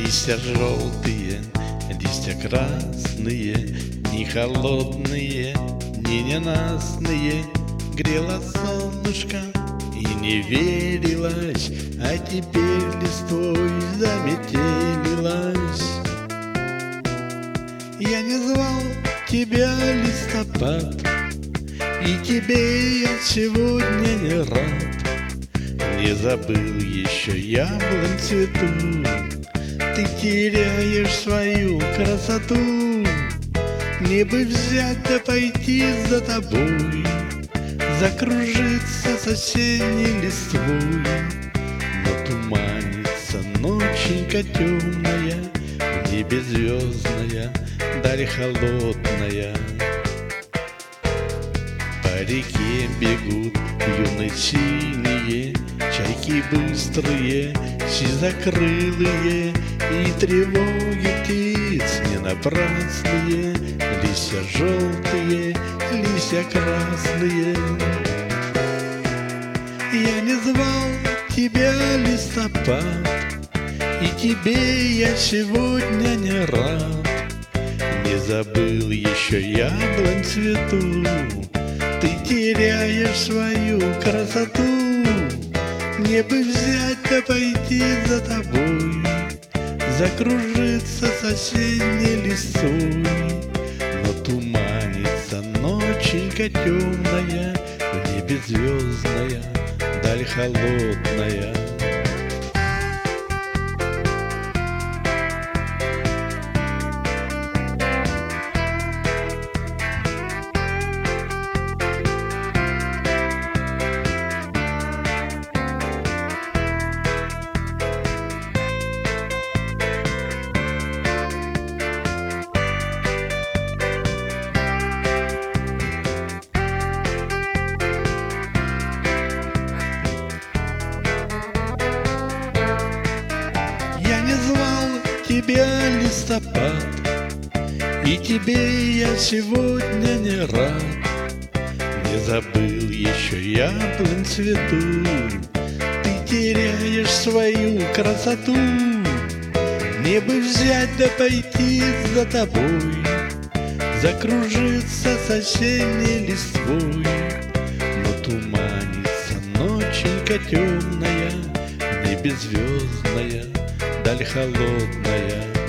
Листья желтые, листья красные, ни холодные, ни ненастные. Грело солнышко и не верилось, а теперь листвой заметелилась. Я не звал тебя, листопад, и тебе я сегодня не рад. Не забыл еще яблонь цвету, ты теряешь свою красоту. Мне бы взять да пойти за тобой, закружиться с осенней листвой. Но туманится ноченька темная, в небе звездная, даль холодная. По реке бегут юные синие, чайки быстрые, сизокрылые, и тревоги птиц не напрасные. Листья желтые, листья красные. Я не звал тебя, листопад, и тебе я сегодня не рад. Не забыл еще яблонь цвету, ты теряешь свою красоту. Мне бы взять да пойти за тобой, закружиться с осенней листвой. Но туманится ноченька темная, в небе звездная, даль холодная. Тебя, листопад, и тебе я сегодня не рад. Не забыл еще яблонь цвету, ты теряешь свою красоту. Мне бы взять да пойти за тобой, закружиться с осенней листвой. Но туманится ноченька темная, в небе звездная, даль холодная.